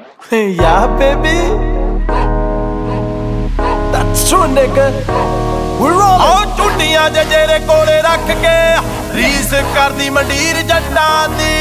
Yeah, baby. That's true, nigga. We're all ਟੁੱਟੀਆਂ ਜਿਹੜੇ ਕੋਲੇ ਰੱਖ ਕੇ ਰੀਸ ਕਰਦੀ ਮੰਡੀਰ ਜੱਟਾਂ ਦੀ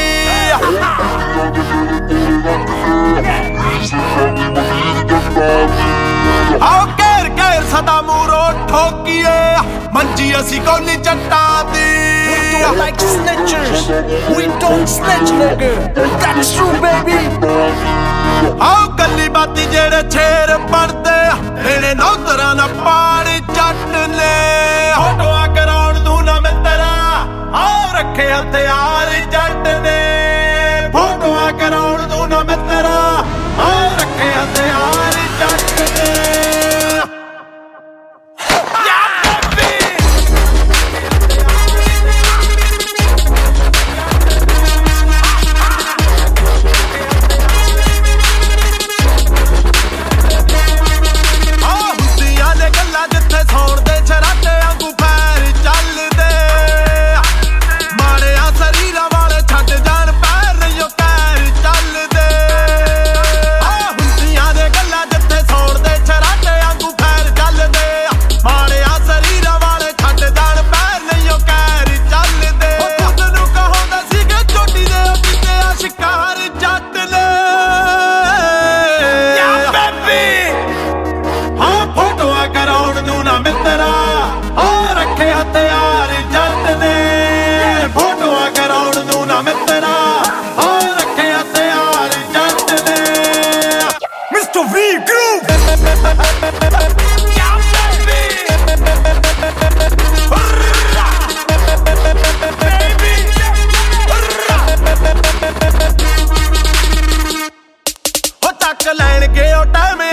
ਆਓ ਘੇਰ ਘੇਰ ਸਦਾ ਮੂਰੋਂ ਠੋਕੀਏ ਮੰਜੀ ਅਸੀਂ ਕੋਲੀ ਜੱਟਾਂ ਦੀ We don't like snitchers. We don't snitch, nigga. That's true, baby. ਆਓ ਗੱਲੀ ਬਾਤੀ ਜਿਹੜੇ ਛੇਰ ਪੜਦੇ ਇਹਨੇ ਨੌਤਰਾਂ ਨਾ ਪਾੜ ਜੱਟ ਨੇ ਫੋਟੋਆਂ ਕਰਾਉਣ ਨੂੰ ਨਾ ਮਿੱਤਰਾ ਆਓ ਰੱਖੇ ਹਥਿਆਰ ਜੱਟ ਨੇ ਫੋਟੋਆਂ ਕਰਾਉਣ ਨੂੰ ਨਾ ਮਿੱਤਰਾ ਆਓ ਰੱਖੇ ਹਥਿਆਰ ਜੱਟ ਨੇ ਮਿੱਤਰਾ ਆ ਰੱਖੇ ਹਥਿਆਰ ਜੱਟ ਨੇ ਫੋਟੋਆਂ ਕਰਾਉਣ ਨੂੰ ਨਾ ਮਿੱਤਰਾ ਆ ਰੱਖੇ ਹਥਿਆਰ ਜੱਟ ਨੇ Mr. V Groove. ਹੋ ਚੱਕ ਲੈਣਗੇ ਉਹ ਟਾਈਮ